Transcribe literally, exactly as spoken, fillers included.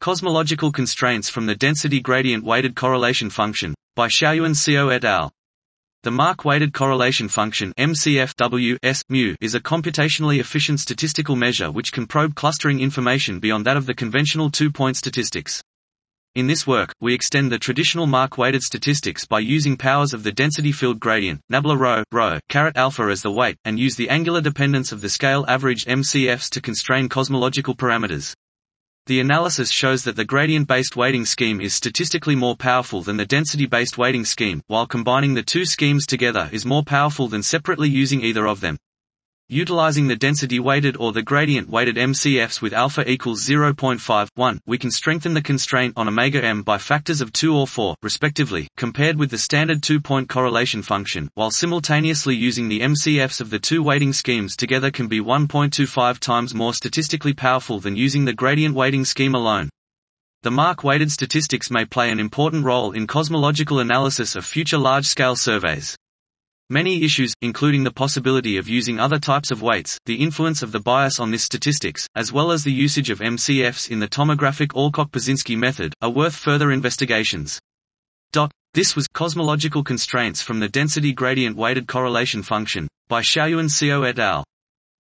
Cosmological constraints from the density gradient weighted correlation function, by Xiaoyuan Xiao et al. The Mark-weighted correlation function M C F W S mu is a computationally efficient statistical measure which can probe clustering information beyond that of the conventional two-point statistics. In this work, we extend the traditional Mark-weighted statistics by using powers of the density field gradient, nabla rho, rho, caret alpha as the weight, and use the angular dependence of the scale averaged M C Fs to constrain cosmological parameters. The analysis shows that the gradient-based weighting scheme is statistically more powerful than the density-based weighting scheme, while combining the two schemes together is more powerful than separately using either of them. Utilizing the density-weighted or the gradient-weighted M C Fs with alpha equals zero point five, one, we can strengthen the constraint on omega m by factors of two or four, respectively, compared with the standard two-point correlation function, while simultaneously using the M C Fs of the two weighting schemes together can be one point two five times more statistically powerful than using the gradient weighting scheme alone. The Mark-weighted statistics may play an important role in cosmological analysis of future large-scale surveys. Many issues, including the possibility of using other types of weights, the influence of the bias on this statistics, as well as the usage of M C Fs in the tomographic Alcock-Baczynski method, are worth further investigations. This was Cosmological Constraints from the Density Gradient Weighted Correlation Function, by Xiaoyuan Xiao et al.